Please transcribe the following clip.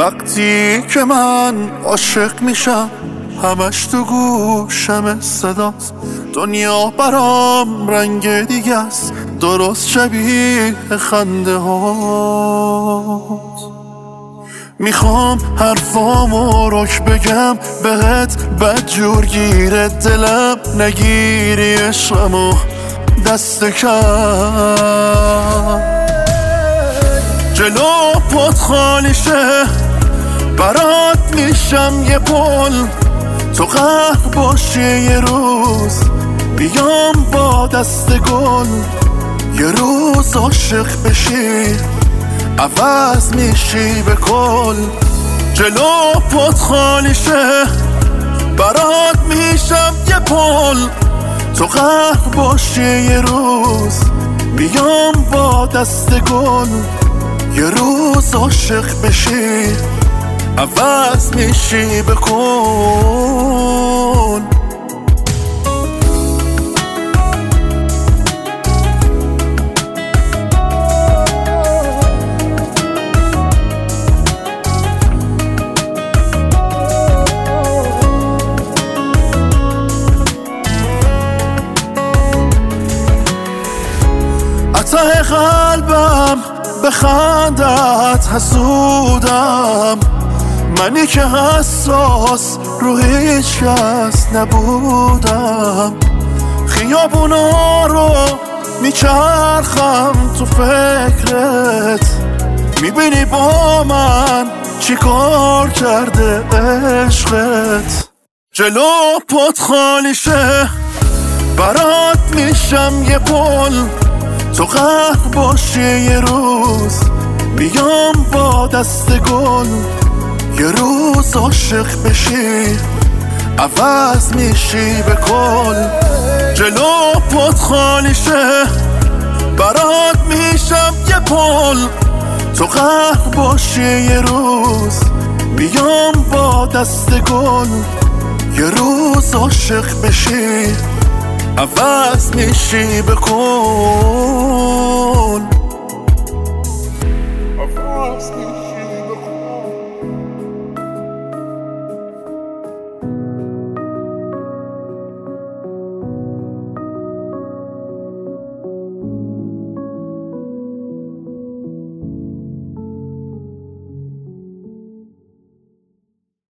وقتی که من عاشق میشم همش تو گوشم صداست. دنیا برام رنگ دیگه است، درست شبیه خنده هاست. میخوام حرفامو رک بگم بهت، بدجور گیره دلم نگیری عشقمو دست کم. جلو پات خالی شه برات میشم یه پل، تو قهر باشی یه روز بیام با دست گل. یه روز عاشق بشی عوض میشی به کل. جلو پات خالی شه برات میشم یه پل، تو قهر باشی یه روز بیام با دست گل. یه روز عاشق بشی عوض میشی به کل. ته قلبم به خندت حسودم، منی که حساس رو هیچ کس نبودم. خیابونا رو میچرخم تو فکرت، میبینی با من چی کار کرده عشقت. جلو پات خالی شه برات میشم یه پل، تو قهر باشی یه روز بیام با دست گل. یه روز عاشق بشی عوض میشی به کل. جلو پات خالی شه برات میشم یه پل، تو قهر باشی یه روز بیام با دست گل. یه روز عاشق بشی عوض میشی به کل.